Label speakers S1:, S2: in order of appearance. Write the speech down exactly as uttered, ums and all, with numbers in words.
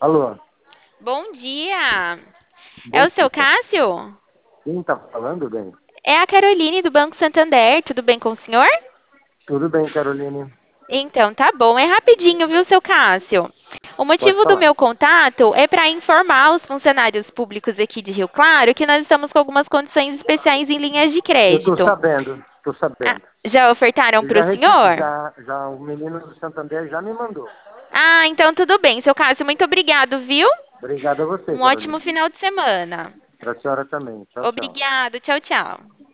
S1: Alô,
S2: Bom dia! É
S1: bom
S2: o seu
S1: dia.
S2: Cássio?
S1: Quem tá falando, bem?
S2: É a Caroline do Banco Santander. Tudo bem com o senhor?
S1: Tudo bem, Caroline?
S2: Então, tá bom. É rapidinho, viu, seu Cássio? O
S1: Pode
S2: motivo do
S1: falar.
S2: meu contato é para informar os funcionários públicos aqui de Rio Claro que nós estamos com algumas condições especiais em linhas de
S1: Eu tô
S2: crédito.
S1: sabendo, tô
S2: Ah,
S1: sabendo.
S2: já ofertaram
S1: Eu
S2: para
S1: já
S2: o
S1: recebi,
S2: senhor?
S1: já, já o menino do Santander já me mandou.
S2: Ah, então tudo bem, seu Cássio. Muito obrigado, viu?
S1: Obrigado a você,
S2: Um ótimo
S1: Caroline.
S2: final de semana.
S1: Para a senhora também. Tchau, tchau.
S2: Obrigado. Tchau, tchau.